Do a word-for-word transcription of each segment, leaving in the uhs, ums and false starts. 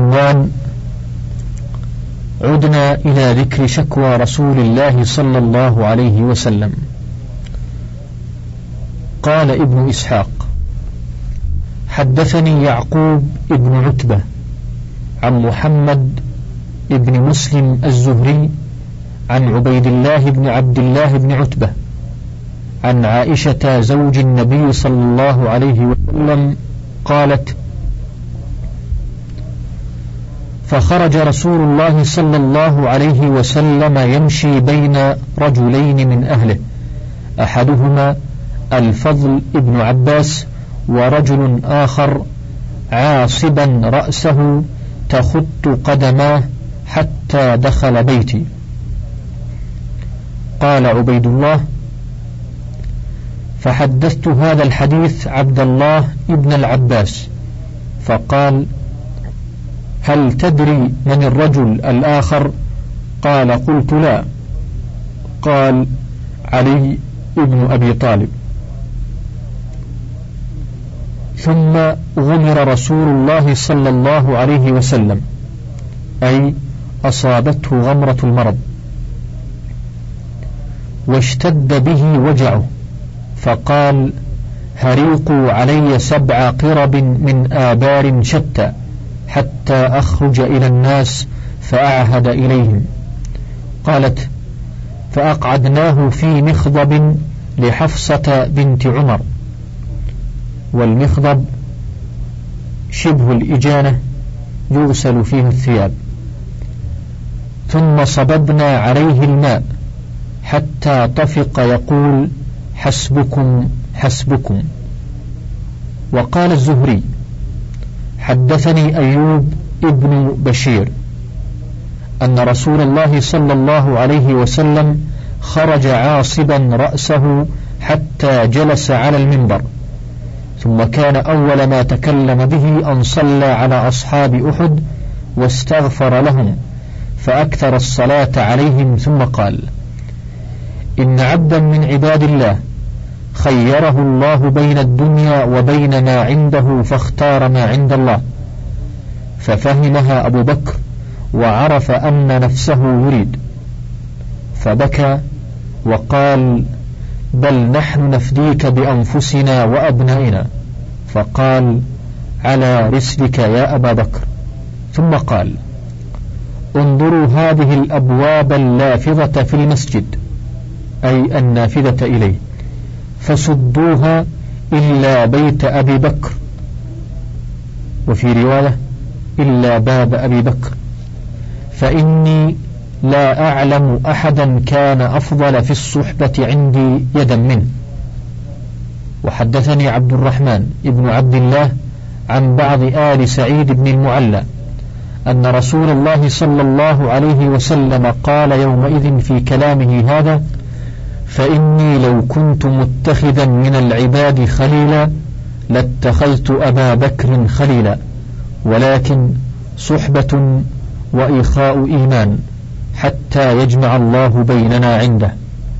بعنوان: عدنا إلى ذكر شكوى رسول الله صلى الله عليه وسلم. قال ابن إسحاق: حدثني يعقوب ابن عتبة عن محمد ابن مسلم الزهري عن عبيد الله بن عبد الله بن عتبة عن عائشة زوج النبي صلى الله عليه وسلم قالت: فخرج رسول الله صلى الله عليه وسلم يمشي بين رجلين من أهله، أحدهما الفضل ابن عباس، ورجل آخر عاصبا رأسه تخط قدماه حتى دخل بيتي. قال عبيد الله: فحدثت هذا الحديث عبد الله ابن العباس فقال: هل تدري من الرجل الآخر؟ قال: قلت: لا. قال: علي ابن أبي طالب. ثم غمر رسول الله صلى الله عليه وسلم، أي أصابته غمرة المرض، واشتد به وجعه، فقال: هريقوا علي سبع قرب من آبار شتى حتى أخرج إلى الناس فأعهد إليهم. قالت: فأقعدناه في مخضب لحفصة بنت عمر، والمخضب شبه الإجانة يغسل فيها الثياب، ثم صببنا عليه الماء حتى طفق يقول: حسبكم حسبكم. وقال الزهري: حدثني أيوب ابن بشير أن رسول الله صلى الله عليه وسلم خرج عاصبا رأسه حتى جلس على المنبر، ثم كان أول ما تكلم به أن صلى على أصحاب أحد واستغفر لهم فأكثر الصلاة عليهم، ثم قال: إن عبدا من عباد الله خيره الله بين الدنيا وبين ما عنده فاختار ما عند الله، ففهمها أبو بكر وعرف أن نفسه يريد، فبكى وقال: بل نحن نفديك بأنفسنا وأبنائنا. فقال: على رسلك يا أبا بكر. ثم قال: انظروا هذه الأبواب اللافظة في المسجد، أي النافذة إليه، فسدوها إلا بيت أبي بكر، وفي رواية إلا باب أبي بكر، فإني لا أعلم أحدا كان أفضل في الصحبة عندي يدا منه. وحدثني عبد الرحمن ابن عبد الله عن بعض آل سعيد بن المعلى أن رسول الله صلى الله عليه وسلم قال يومئذ في كلامه هذا: فإني لو كنت متخذا من العباد خليلا لاتخذت أبا بكر خليلا، ولكن صحبة وإخاء إيمان حتى يجمع الله بيننا عنده.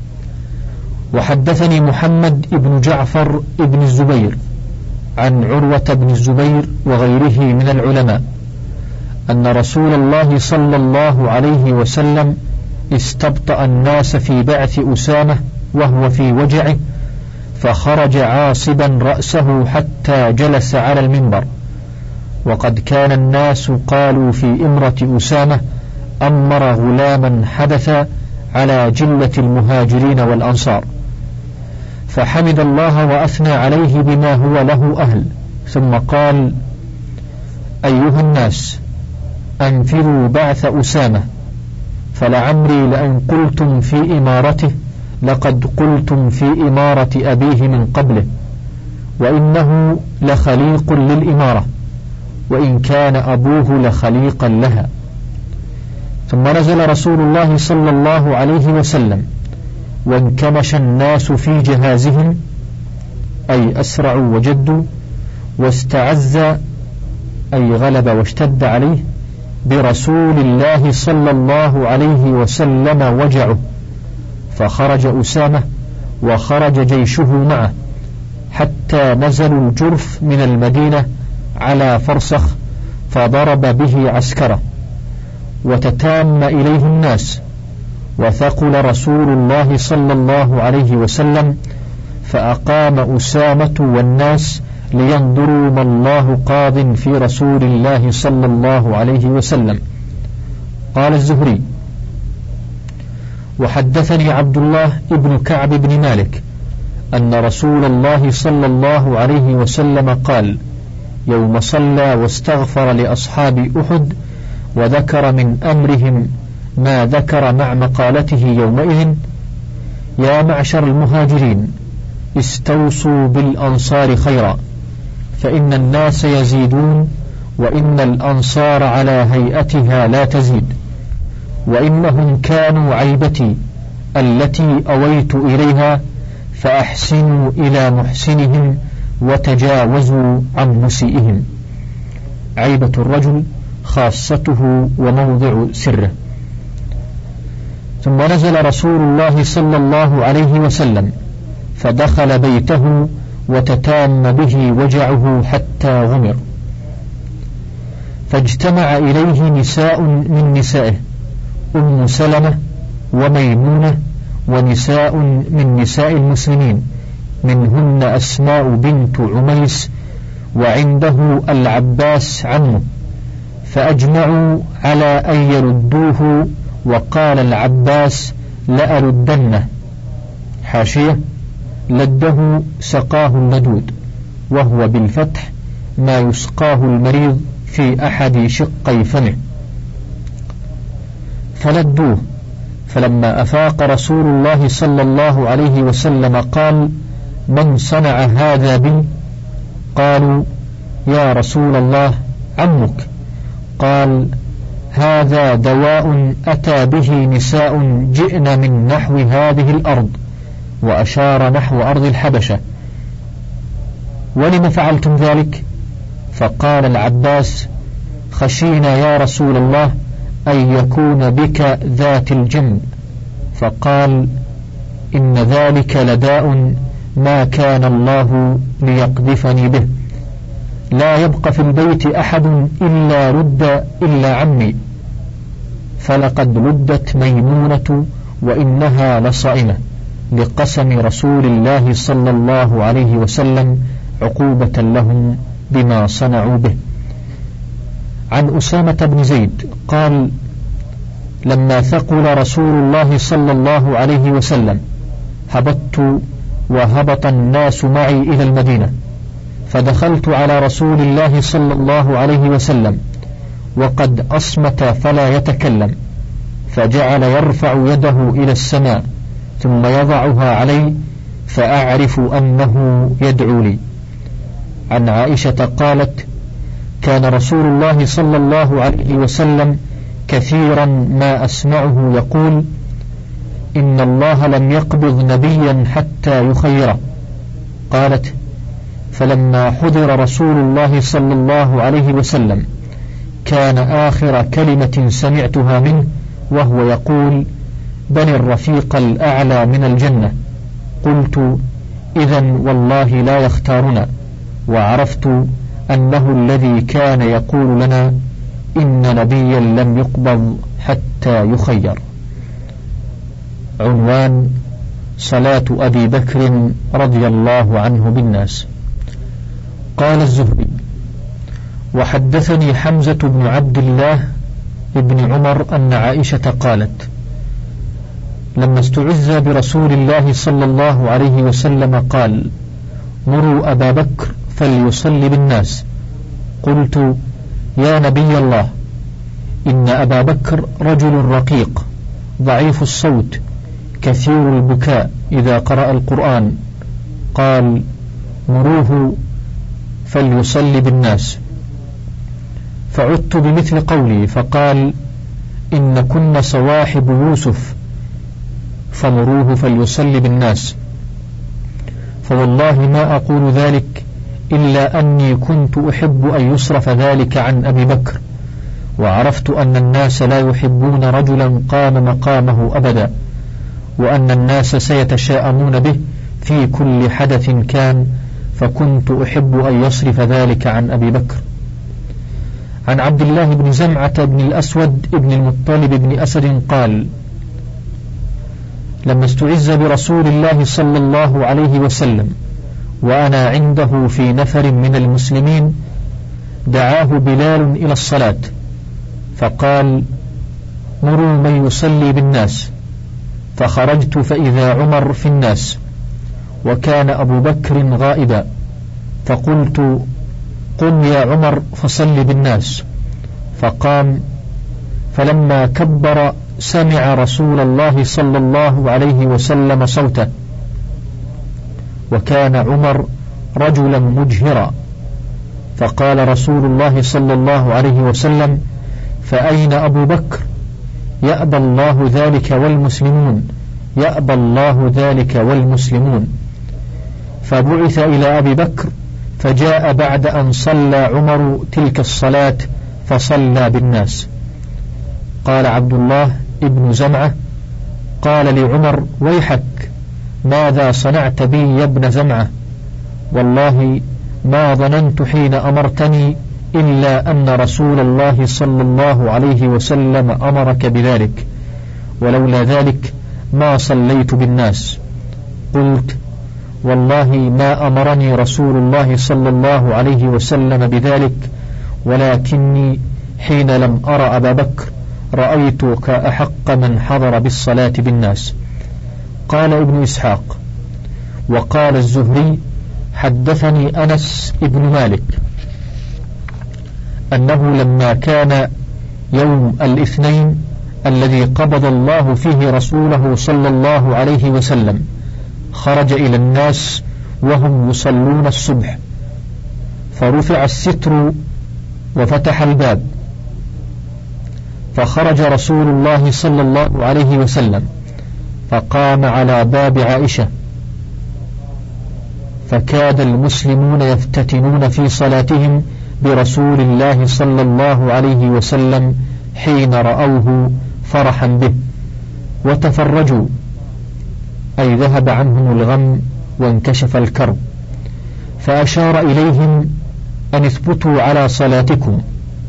وحدثني محمد ابن جعفر ابن الزبير عن عروة بن الزبير وغيره من العلماء أن رسول الله صلى الله عليه وسلم استبطأ الناس في بعث أسامة وهو في وجعه، فخرج عاصبا رأسه حتى جلس على المنبر، وقد كان الناس قالوا في إمرة أسامة: أمر غلاما حدث على جلة المهاجرين والأنصار، فحمد الله وأثنى عليه بما هو له أهل، ثم قال: أيها الناس، أنفروا بعث أسامة، فلعمري لأن قلتم في إمارته لقد قلتم في إمارة أبيه من قبله، وإنه لخليق للإمارة، وإن كان أبوه لخليقا لها. ثم نزل رسول الله صلى الله عليه وسلم، وانكمش الناس في جهازهم، أي أسرعوا وجدوا، واستعز أي غلب واشتد عليه برسول الله صلى الله عليه وسلم وجعه، فخرج أسامة وخرج جيشه معه حتى نزلوا الجرف من المدينة على فرسخ، فضرب به عسكره وتتام إليه الناس، وثقل رسول الله صلى الله عليه وسلم فأقام أسامة والناس لينظروا ما الله قاض في رسول الله صلى الله عليه وسلم. قال الزهري: وحدثني عبد الله ابن كعب بن مالك أن رسول الله صلى الله عليه وسلم قال يوم صلى واستغفر لأصحاب أحد وذكر من أمرهم ما ذكر مع مقالته يومئذ: يا معشر المهاجرين استوصوا بالأنصار خيرا، فإن الناس يزيدون وإن الأنصار على هيئتها لا تزيد، وإنهم كانوا عيبتي التي أويت إليها، فأحسنوا إلى محسنهم وتجاوزوا عن مسيئهم. عيبة الرجل خاصته وموضع سره. ثم نزل رسول الله صلى الله عليه وسلم فدخل بيته وتتام به وجعه حتى غمر، فاجتمع إليه نساء من نسائه: أم سلمة وميمونة ونساء من نساء المسلمين، منهن أسماء بنت عميس، وعنده العباس عمه، فأجمعوا على أن يردوه، وقال العباس: لأردنه. حاشية: لده سقاه اللدود، وهو بالفتح ما يسقاه المريض في أحد شقي فمه. فلدوه، فلما أفاق رسول الله صلى الله عليه وسلم قال: من صنع هذا بي؟ قالوا: يا رسول الله عمك. قال: هذا دواء أتى به نساء جئن من نحو هذه الأرض، وأشار نحو أرض الحبشة. ولم فعلتم ذلك؟ فقال العباس: خشينا يا رسول الله أن يكون بك ذات الجنب. فقال: إن ذلك لداء ما كان الله ليقذفني به، لا يبقى في البيت أحد إلا رد إلا عمي، فلقد ردت ميمونة وإنها لصائمة، لقسم رسول الله صلى الله عليه وسلم عقوبة لهم بما صنعوا به. عن أسامة بن زيد قال: لما ثقل رسول الله صلى الله عليه وسلم هبطت وهبط الناس معي إلى المدينة، فدخلت على رسول الله صلى الله عليه وسلم وقد أصمت فلا يتكلم، فجعل يرفع يده إلى السماء ثم يضعها علي، فأعرف أنه يدعو لي. عن عائشة قالت: كان رسول الله صلى الله عليه وسلم كثيرا ما أسمعه يقول: إن الله لم يقبض نبيا حتى يخيره. قالت: فلما حضر رسول الله صلى الله عليه وسلم كان آخر كلمة سمعتها منه وهو يقول: بل الرفيق الأعلى من الجنة. قلت: إذن والله لا يختارنا. وعرفت أنه الذي كان يقول لنا: إن نبيا لم يقبض حتى يخير. عنوان: صلاة أبي بكر رضي الله عنه بالناس. قال الزهري: وحدثني حمزة بن عبد الله ابن عمر أن عائشة قالت: لما استعز برسول الله صلى الله عليه وسلم قال: مروا أبا بكر فليصلي بالناس. قلت: يا نبي الله، إن أبا بكر رجل رقيق ضعيف الصوت كثير البكاء إذا قرأ القرآن. قال: مروه فليصلي بالناس. فعدت بمثل قولي، فقال: إن كن صواحب يوسف فمروه فليصلي بالناس. فوالله ما أقول ذلك إلا أني كنت أحب أن يصرف ذلك عن أبي بكر، وعرفت أن الناس لا يحبون رجلا قام مقامه أبدا، وأن الناس سيتشاءمون به في كل حدث كان، فكنت أحب أن يصرف ذلك عن أبي بكر. عن عبد الله بن زمعة بن الأسود بن المطلب بن أسد قال: لما استعز برسول الله صلى الله عليه وسلم وأنا عنده في نفر من المسلمين دعاه بلال إلى الصلاة فقال: مروا من يصلي بالناس. فخرجت فإذا عمر في الناس وكان أبو بكر غائبا، فقلت: قم يا عمر فصل بالناس. فقام، فلما كبر سمع رسول الله صلى الله عليه وسلم صوته، وكان عمر رجلا مجهرا، فقال رسول الله صلى الله عليه وسلم: فأين أبو بكر؟ يأبى الله ذلك والمسلمون، يأبى الله ذلك والمسلمون. فبعث إلى أبي بكر فجاء بعد أن صلى عمر تلك الصلاة فصلى بالناس. قال عبد الله ابن زمعة: قال لعمر: ويحك، ماذا صنعت بي يا ابن زمعة؟ والله ما ظننت حين أمرتني إلا أن رسول الله صلى الله عليه وسلم أمرك بذلك، ولولا ذلك ما صليت بالناس. قلت: والله ما أمرني رسول الله صلى الله عليه وسلم بذلك، ولكني حين لم أرى أبا بكر رأيتك أحق من حضر بالصلاة بالناس. قال ابن إسحاق: وقال الزهري: حدثني أنس ابن مالك أنه لما كان يوم الاثنين الذي قبض الله فيه رسوله صلى الله عليه وسلم خرج إلى الناس وهم يصلون الصبح، فرفع الستر وفتح الباب، فخرج رسول الله صلى الله عليه وسلم فقام على باب عائشة، فكاد المسلمون يفتتنون في صلاتهم برسول الله صلى الله عليه وسلم حين رأوه فرحا به، وتفرجوا، أي ذهب عنهم الغم وانكشف الكرب، فأشار إليهم أن اثبتوا على صلاتكم.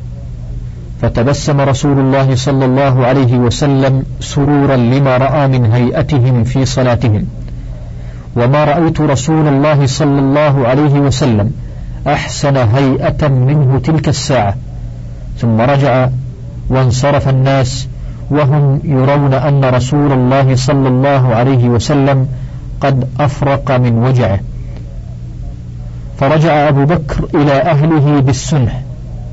فتبسم رسول الله صلى الله عليه وسلم سرورا لما رأى من هيئتهم في صلاتهم، وما رأيت رسول الله صلى الله عليه وسلم أحسن هيئة منه تلك الساعة. ثم رجع وانصرف الناس وهم يرون أن رسول الله صلى الله عليه وسلم قد أفرق من وجعه. فرجع أبو بكر إلى أهله بالسنح،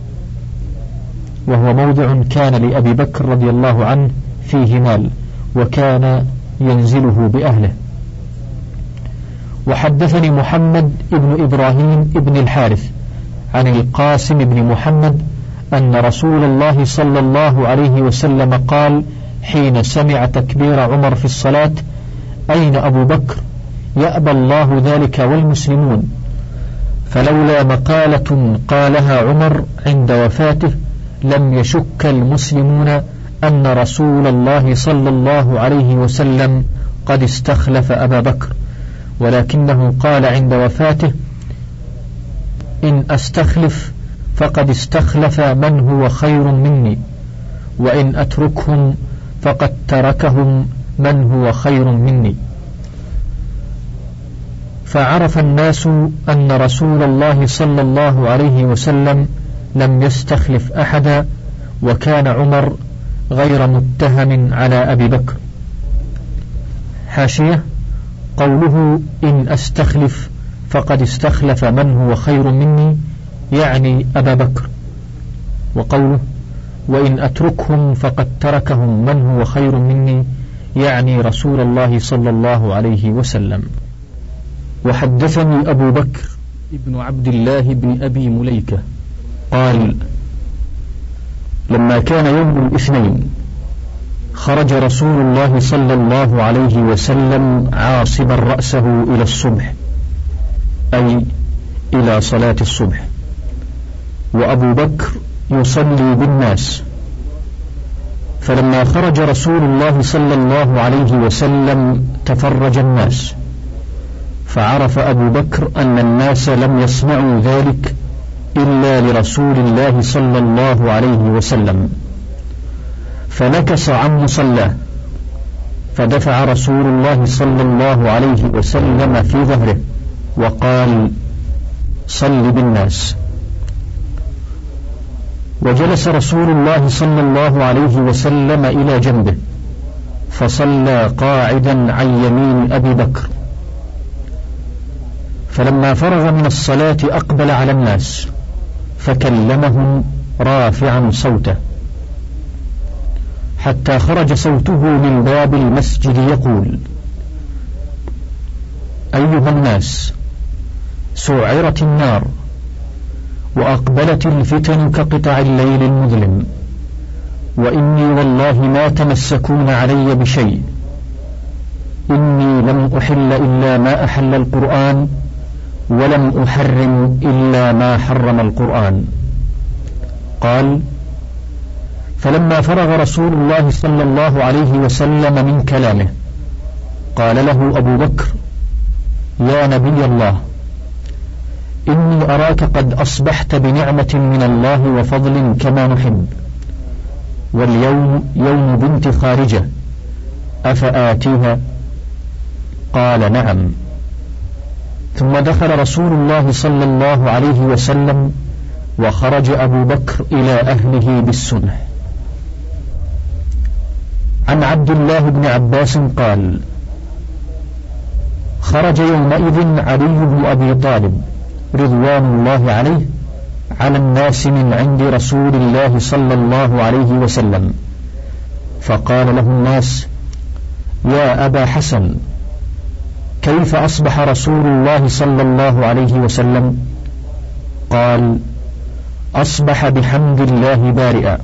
وهو موضع كان لأبي بكر رضي الله عنه فيه مال وكان ينزله بأهله. وحدثني محمد ابن إبراهيم ابن الحارث عن القاسم بن محمد أن رسول الله صلى الله عليه وسلم قال حين سمع تكبير عمر في الصلاة: أين أبو بكر؟ يأبى الله ذلك والمسلمون. فلولا مقالة قالها عمر عند وفاته لم يشك المسلمون أن رسول الله صلى الله عليه وسلم قد استخلف أبا بكر، ولكنه قال عند وفاته: إن أستخلف فقد استخلف من هو خير مني، وإن أتركهم فقد تركهم من هو خير مني. فعرف الناس أن رسول الله صلى الله عليه وسلم لم يستخلف أحدا، وكان عمر غير متهم على أبي بكر. حاشية: قوله إن أستخلف فقد استخلف من هو خير مني يعني أبا بكر، وقوله وإن أتركهم فقد تركهم من هو خير مني يعني رسول الله صلى الله عليه وسلم. وحدثني أبو بكر ابن عبد الله بن أبي مليكة قال: لما كان يوم الاثنين خرج رسول الله صلى الله عليه وسلم عاصبا رأسه إلى الصبح، أي إلى صلاة الصبح، وأبو بكر يصلي بالناس. فلما خرج رسول الله صلى الله عليه وسلم تفرج الناس، فعرف أبو بكر أن الناس لم يصنعوا ذلك إلا لرسول الله صلى الله عليه وسلم، فنكص عن مصلاه، فدفع رسول الله صلى الله عليه وسلم في ظهره وقال: صل بالناس. وجلس رسول الله صلى الله عليه وسلم إلى جنبه، فصلى قاعدا عن يمين أبي بكر. فلما فرغ من الصلاة أقبل على الناس فكلمهم رافعا صوته، حتى خرج صوته من باب المسجد يقول: أيها الناس، سعرت النار وأقبلت الفتن كقطع الليل المظلم، وإني والله ما تمسكون علي بشيء، إني لم أحل إلا ما أحل القرآن، ولم أحرم إلا ما حرم القرآن. قال: فلما فرغ رسول الله صلى الله عليه وسلم من كلامه قال له أبو بكر: يا نبي الله، إني أراك قد أصبحت بنعمة من الله وفضل كما نحب، واليوم يوم بنت خارجة، أفآتيها؟ قال: نعم. ثم دخل رسول الله صلى الله عليه وسلم، وخرج أبو بكر إلى أهله بالسنح. عن عبد الله بن عباس قال: خرج يومئذ علي بن أبي طالب رضوان الله عليه على الناس من عند رسول الله صلى الله عليه وسلم، فقال له الناس: يا أبا حسن، كيف أصبح رسول الله صلى الله عليه وسلم؟ قال: أصبح بحمد الله بارئا.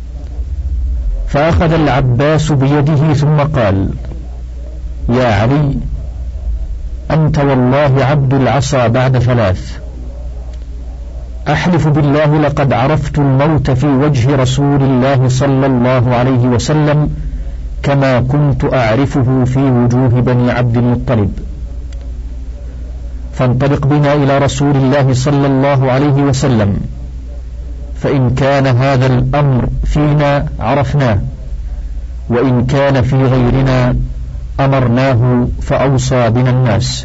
فأخذ العباس بيده ثم قال: يا علي، أنت والله عبد العصا بعد ثلاث، أحلف بالله لقد عرفت الموت في وجه رسول الله صلى الله عليه وسلم كما كنت أعرفه في وجوه بني عبد المطلب، فانطلق بنا إلى رسول الله صلى الله عليه وسلم، فإن كان هذا الأمر فينا عرفناه، وإن كان في غيرنا أمرناه فأوصى بنا الناس.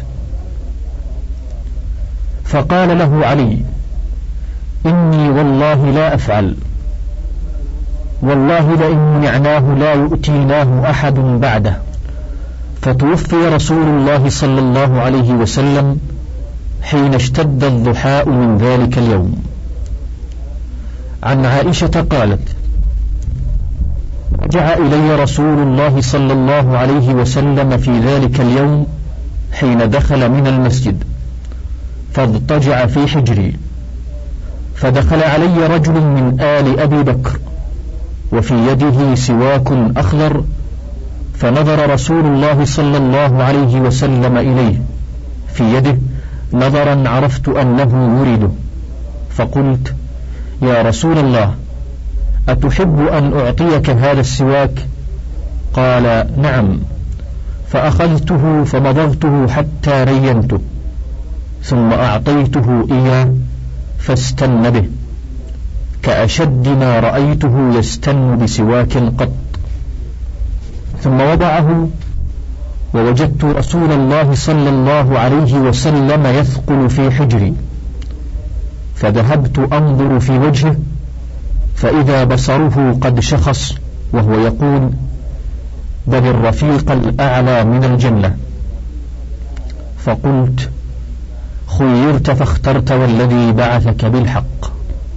فقال له علي: إني والله لا أفعل، والله لئن منعناه لا يؤتيناه أحد بعده. فتوفي رسول الله صلى الله عليه وسلم حين اشتد الضحاء من ذلك اليوم. عن عائشة قالت: رجع إلي رسول الله صلى الله عليه وسلم في ذلك اليوم حين دخل من المسجد، فاضطجع في حجري، فدخل علي رجل من آل أبي بكر وفي يده سواك أخضر، فنظر رسول الله صلى الله عليه وسلم إليه في يده نظرا عرفت أنه يريده، فقلت: يا رسول الله، أتحب أن أعطيك هذا السواك؟ قال: نعم. فأخذته فمضغته حتى رينته، ثم أعطيته إياه فاستن به كأشد ما رأيته يستن بسواك قط، ثم وضعه، ووجدت رسول الله صلى الله عليه وسلم يثقل في حجري، فذهبت أنظر في وجهه، فإذا بصره قد شخص وهو يقول: بل الرفيق الأعلى من الجنة. فقلت: خيرت فاخترت والذي بعثك بالحق.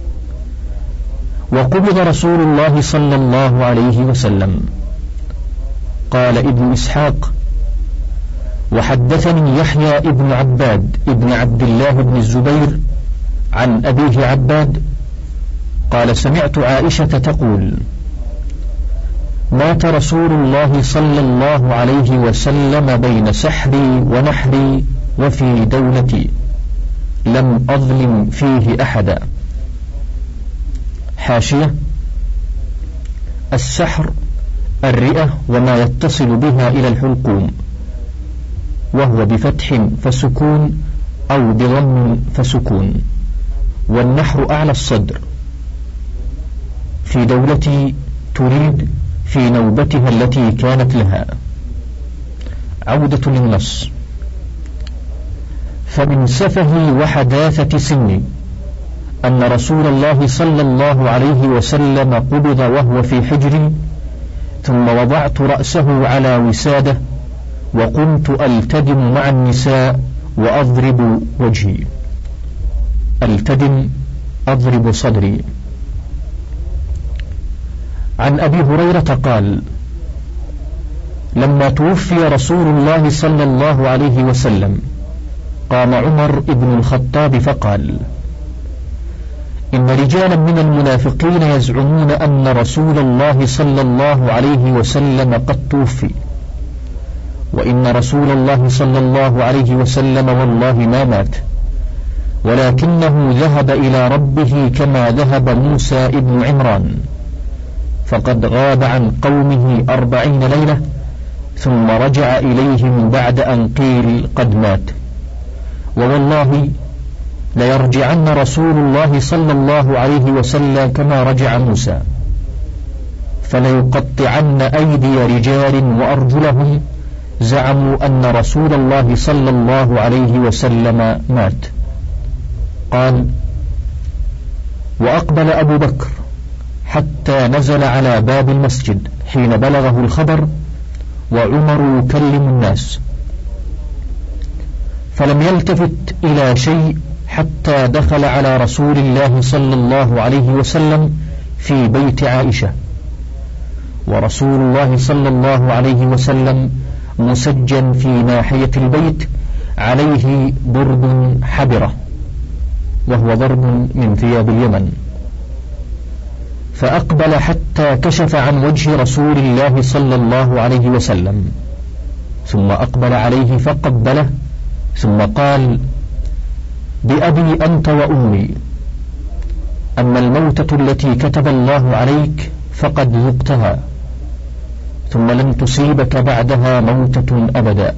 وقبض رسول الله صلى الله عليه وسلم. قال ابن إسحاق: وحدثني يحيى ابن عباد ابن عبد الله بن الزبير عن أبيه عباد قال: سمعت عائشة تقول: مات رسول الله صلى الله عليه وسلم بين سحري ونحري وفي دولتي، لم أظلم فيه أحدا. حاشية: السحر الرئة وما يتصل بها إلى الحلقوم، وهو بفتح فسكون أو بضم فسكون. والنحر أعلى الصدر، في دولتي تريد في نوبتها التي كانت لها. عودة للنص. فمن سفهي وحداثة سني أن رسول الله صلى الله عليه وسلم قبض وهو في حجري، ثم وضعت رأسه على وسادة وقمت ألتدم مع النساء وأضرب وجهي. ألتدم أضرب صدري. عن أبي هريرة قال: لما توفي رسول الله صلى الله عليه وسلم قام عمر بن الخطاب فقال: إن رجالا من المنافقين يزعمون أن رسول الله صلى الله عليه وسلم قد توفي، وإن رسول الله صلى الله عليه وسلم والله ما مات، ولكنه ذهب إلى ربه كما ذهب موسى ابن عمران، فقد غاب عن قومه أربعين ليلة ثم رجع إليهم بعد أن قيل قد مات، ووالله ليرجعن رسول الله صلى الله عليه وسلم كما رجع موسى، فليقطعن أيدي رجال وأرجلهم زعموا أن رسول الله صلى الله عليه وسلم مات. قال: وأقبل أبو بكر حتى نزل على باب المسجد حين بلغه الخبر، وعمر يكلم الناس، فلم يلتفت إلى شيء حتى دخل على رسول الله صلى الله عليه وسلم في بيت عائشة، ورسول الله صلى الله عليه وسلم مسجن في ناحية البيت عليه برد حبرة، وهو ضرب من ثياب اليمن، فأقبل حتى كشف عن وجه رسول الله صلى الله عليه وسلم، ثم أقبل عليه فقبله، ثم قال: بأبي أنت وأمي، أما الموتة التي كتب الله عليك فقد ذقتها، ثم لن تصيبك بعدها موتة أبدا.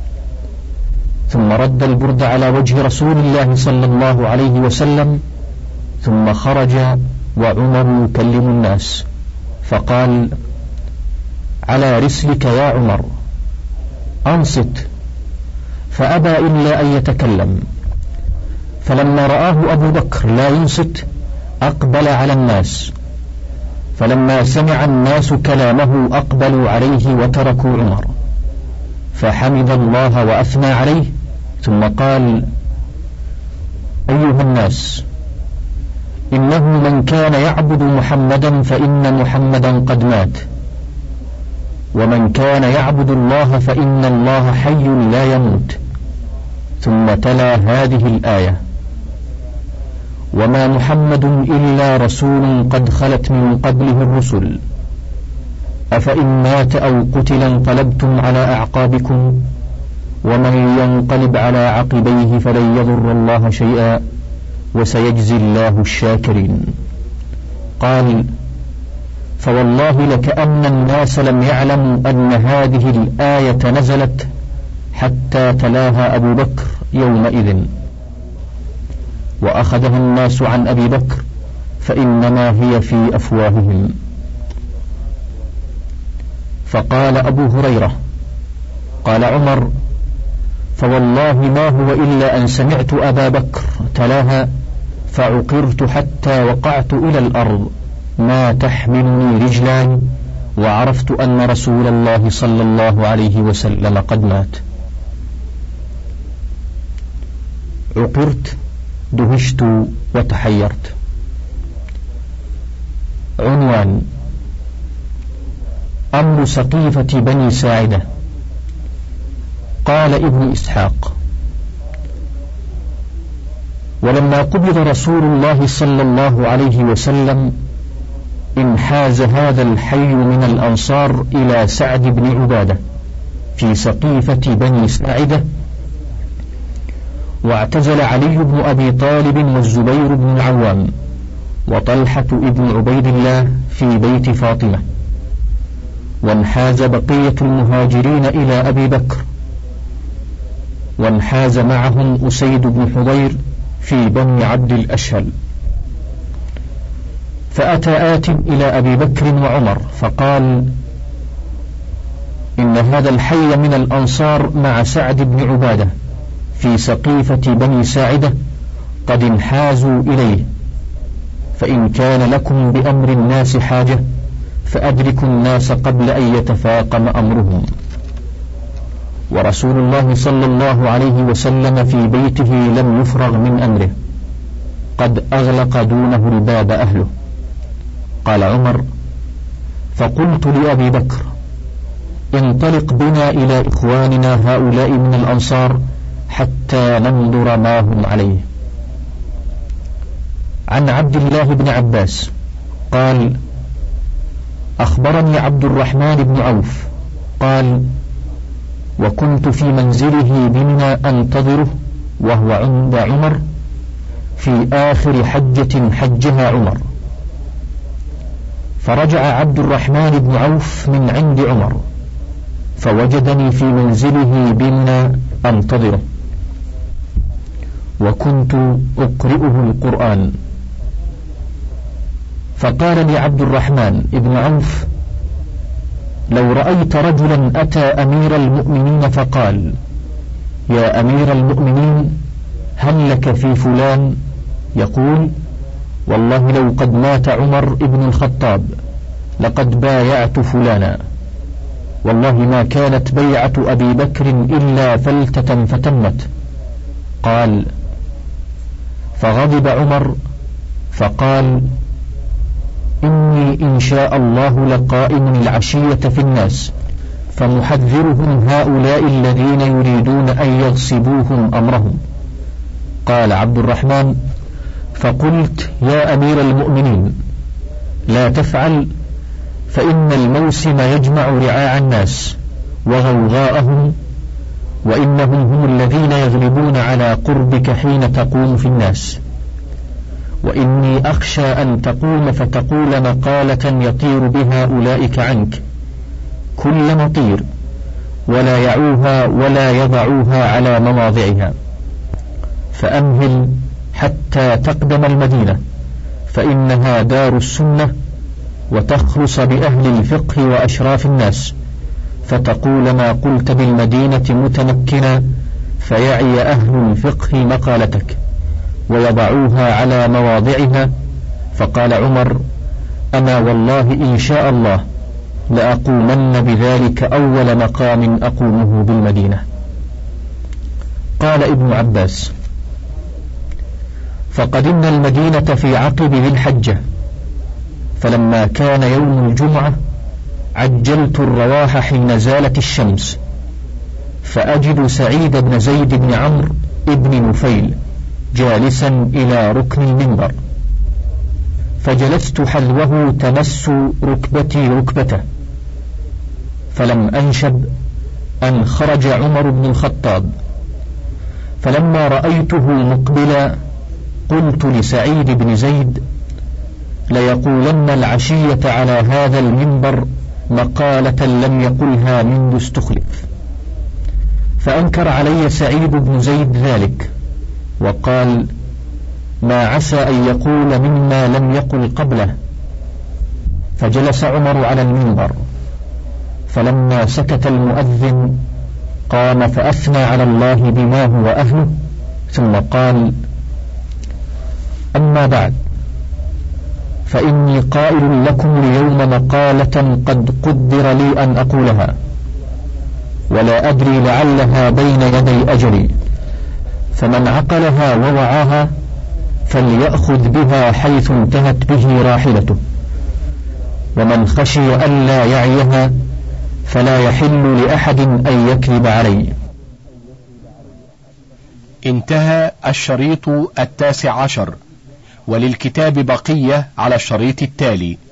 ثم رد البرد على وجه رسول الله صلى الله عليه وسلم، ثم خرج وعمر يكلم الناس، فقال: على رسلك يا عمر، أنصت، فأبى إلا أن يتكلم. فلما رآه أبو بكر لا ينصت أقبل على الناس، فلما سمع الناس كلامه أقبلوا عليه وتركوا عمر، فحمد الله وأثنى عليه، ثم قال: أيها الناس، إنه من كان يعبد محمدا فإن محمدا قد مات، ومن كان يعبد الله فإن الله حي لا يموت. ثم تلا هذه الآية: وما محمد إلا رسول قد خلت من قبله الرسل، أفإن مات أو قتل انقلبتم على أعقابكم، ومن ينقلب على عقبيه فلن يضر الله شيئا وسيجزي الله الشاكرين. قال: فوالله لكأن الناس لم يعلموا أن هذه الآية نزلت حتى تلاها أبو بكر يومئذ، وأخذها الناس عن أبي بكر فإنما هي في أفواههم. فقال أبو هريرة: قال عمر: فوالله ما هو إلا أن سمعت أبا بكر تلاها فعقرت حتى وقعت إلى الأرض ما تحملني رجلان، وعرفت أن رسول الله صلى الله عليه وسلم قد مات. عقرت، دهشت وتحيرت. عنوان: أمر سقيفة بني ساعدة. قال ابن إسحاق: ولما قبض رسول الله صلى الله عليه وسلم انحاز هذا الحي من الأنصار إلى سعد بن عبادة في سقيفة بني ساعدة، واعتزل علي بن أبي طالب والزبير بن العوام وطلحة ابن عبيد الله في بيت فاطمة، وانحاز بقية المهاجرين إلى أبي بكر، وانحاز معهم أسيد بن حضير في بني عبد الأشهل. فأتى آت إلى أبي بكر وعمر فقال: إن هذا الحي من الأنصار مع سعد بن عبادة في سقيفة بني ساعدة قد انحازوا إليه، فإن كان لكم بأمر الناس حاجة فأدركوا الناس قبل أن يتفاقم أمرهم. ورسول الله صلى الله عليه وسلم في بيته لم يفرغ من أمره، قد أغلق دونه الباب أهله. قال عمر: فقلت لأبي بكر: انطلق بنا إلى إخواننا هؤلاء من الأنصار حتى ننظر ما هم عليه. عن عبد الله بن عباس قال: أخبرني عبد الرحمن بن عوف قال: وكنت في منزله بمنى أنتظره وهو عند عمر في آخر حجة حجها عمر، فرجع عبد الرحمن بن عوف من عند عمر فوجدني في منزله بمنى أنتظره، وكنت أقرئه القرآن، فقال لي عبد الرحمن بن عوف: لو رأيت رجلا أتى أمير المؤمنين فقال: يا أمير المؤمنين هل لك في فلان؟ يقول: والله لو قد مات عمر ابن الخطاب لقد بايعت فلانا، والله ما كانت بيعة أبي بكر إلا فلتة فتمت. قال: فغضب عمر فقال: إني إن شاء الله لقائم العشية في الناس فمحذرهم هؤلاء الذين يريدون أن يغصبوهم أمرهم. قال عبد الرحمن: فقلت: يا أمير المؤمنين لا تفعل، فإن الموسم يجمع رعاع الناس وغوغاءهم، وإنهم هم الذين يغلبون على قربك حين تقوم في الناس، وإني أخشى أن تقوم فتقول مقالة يطير بها أولئك عنك كل مطير، ولا يعوها ولا يضعوها على مواضعها، فأمهل حتى تقدم المدينة، فإنها دار السنة، وتخلص بأهل الفقه وأشراف الناس، فتقول ما قلت بالمدينة متمكنا، فيعي أهل الفقه مقالتك ويضعوها على مواضعها. فقال عمر: أما والله إن شاء الله لأقومن بذلك أول مقام أقومه بالمدينة. قال ابن عباس: فقدمنا المدينة في عقب ذي الحجة، فلما كان يوم الجمعة عجلت الرواح حين زالت الشمس، فأجد سعيد بن زيد بن عمرو ابن نفيل جالسا إلى ركن المنبر، فجلست حذوه تمس ركبتي ركبته، فلم أنشب أن خرج عمر بن الخطاب، فلما رأيته مقبلا قلت لسعيد بن زيد: ليقولن العشية على هذا المنبر مقالة لم يقلها منذ استخلف. فأنكر علي سعيد بن زيد ذلك وقال: ما عسى أن يقول مما لم يقل قبله. فجلس عمر على المنبر، فلما سكت المؤذن قام فأثنى على الله بما هو أهله، ثم قال: أما بعد، فإني قائل لكم اليوم مقالة قد قدر لي أن أقولها، ولا أدري لعلها بين يدي أجلي، فمن عقلها ووعاها فليأخذ بها حيث انتهت به راحلته، ومن خشي ألا يعيها فلا يحل لأحد أن يكذب علي. انتهى الشريط التاسع عشر، وللكتاب بقية على الشريط التالي.